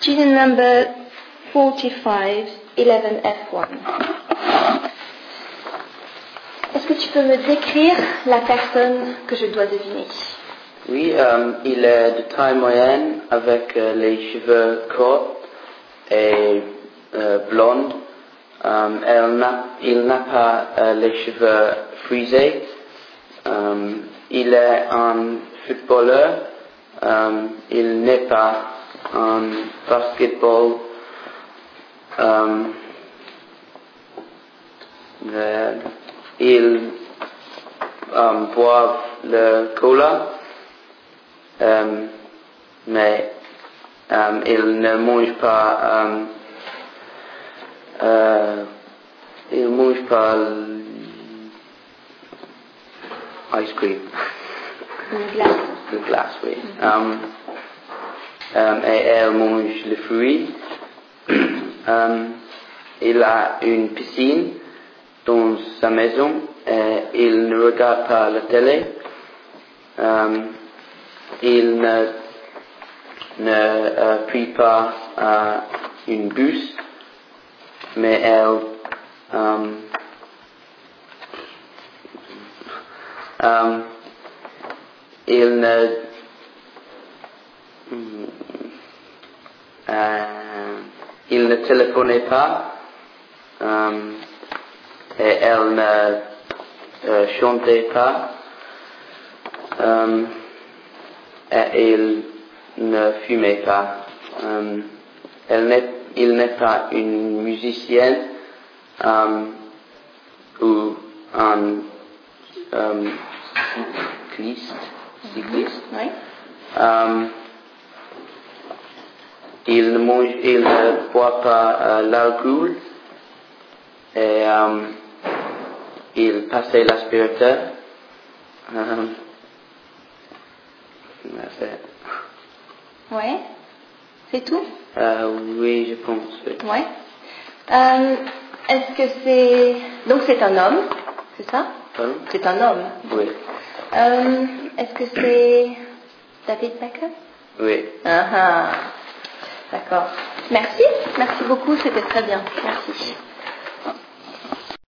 Student number 45, 11F1. Est-ce que tu peux me décrire la personne que je dois deviner? Oui, il est de taille moyenne avec les cheveux courts et blondes. Il n'a pas les cheveux frisés. Il est un footballeur. Il n'est pas un basketball. Il boit le cola, mais il ne mange pas. Il mange pas l'ice cream. Le glace, oui. Et elle mange les fruits. Il a une piscine dans sa maison et il ne regarde pas la télé. Il ne prie pas une bus, mais il ne téléphonait pas et elle ne chantait pas et il ne fumait pas. Il n'est pas une musicienne ou un cycliste. Oui. Il ne boit pas l'alcool et il passait l'aspirateur. Ouais. C'est tout? Oui, je pense. Oui. Ouais. Est-ce que c'est... Donc c'est un homme, c'est ça? Pardon? C'est un homme. Oui. Est-ce que c'est David Beckham? Oui. D'accord. Merci beaucoup, c'était très bien. Merci.